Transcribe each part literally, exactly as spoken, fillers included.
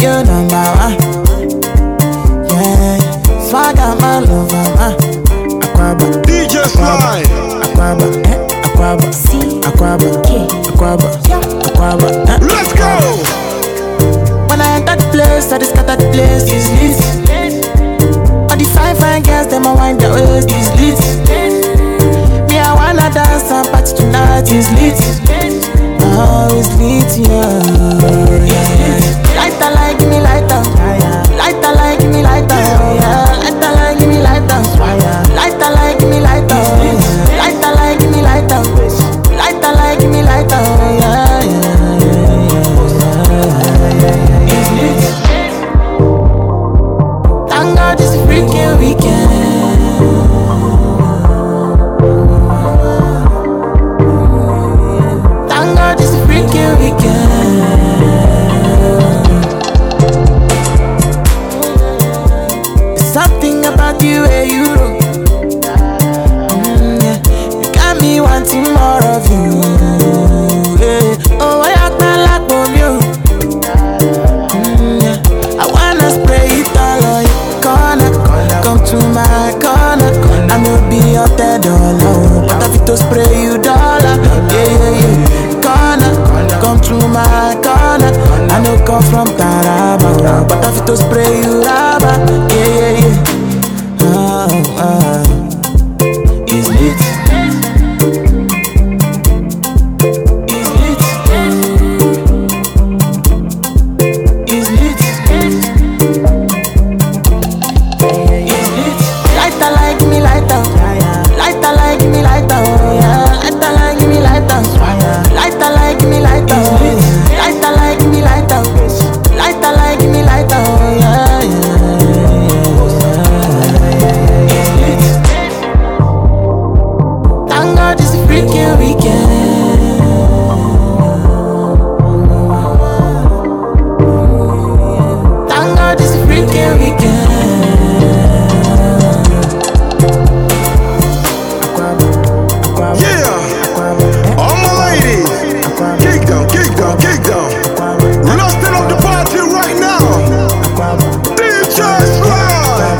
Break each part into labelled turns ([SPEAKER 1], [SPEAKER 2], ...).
[SPEAKER 1] you number one. Yeah, swag out my lover, uh. Aquaba,
[SPEAKER 2] D J Slide,
[SPEAKER 1] Aquaba, eh, Aquaba, C, Aquaba, K, Aquaba, Aquaba, eh.
[SPEAKER 2] Let's go!
[SPEAKER 1] When I enter the place, I just got that place is lit. All the fine fine girls, them a wind their waist is lit. Me I wanna dance and party tonight is lit. Oh, it's lit, yeah, yeah. Lighter like me lighter, lighter like me lighter, yeah. Lighter like me lighter, lighter like me lighter, lighter like me lighter, lighter like me lighter, yeah, yeah. It's lit. Thank God it's a freaking weekend. Thank God it's a freaking weekend. Something about you where you look, mm, yeah. You got me wanting more of you, yeah. Oh, I act like you, mm, yeah. I wanna spray it all on your corner. Come to my corner, I may be your dead dollar, but I fit to spray you dollar, yeah, yeah, yeah. Corner, come to my corner, I know come from Taraba, but I fit to spray you rubber, yeah, yeah, yeah. Oh, oh. It's lit. It's lit. It's lit. It's lit. Lighter like me lighter, lighter like me lighter, yeah. Lighter like me lighter, lighter like me lighter, lighter like me lighter, lighter like me lighter, yeah, yeah. Thank God it's a freaking weekend. Thank God it's a freaking weekend.
[SPEAKER 2] Yeah! All my ladies, kick down, kick down, kick down. We're not setting up the party right now. D J Slide,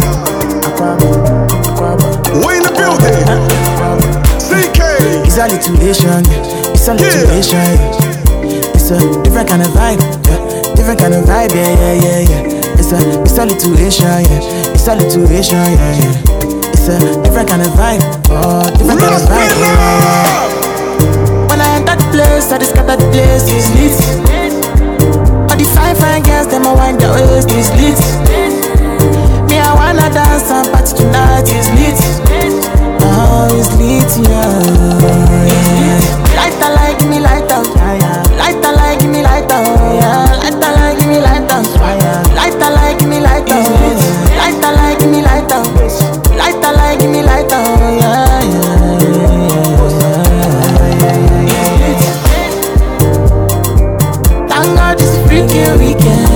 [SPEAKER 2] we in the building. C K,
[SPEAKER 1] It's a litulation, it's a litulation. It's a different kind of vibe, yeah. Different kind of vibe, yeah, yeah, yeah, yeah. It's a, it's a litulation, yeah. It's a litulation, yeah, yeah. It's a different kind of vibe, oh, different kind of
[SPEAKER 2] let's
[SPEAKER 1] vibe,
[SPEAKER 2] spin it
[SPEAKER 1] yeah.
[SPEAKER 2] up!
[SPEAKER 1] When I enter the place, I just got that place is lit. All the fine fine girls, them a wind their waist is lit. Me I wanna dance and party tonight is lit. Oh, it's lit, yeah, yeah. Lighter like me lighter, lighter like me lighter, yeah. Lighter like me lighter, lighter like me lighter, lighter like me lighter, lighter like me lighter, yeah, yeah. Thank God it's a freaking weekend.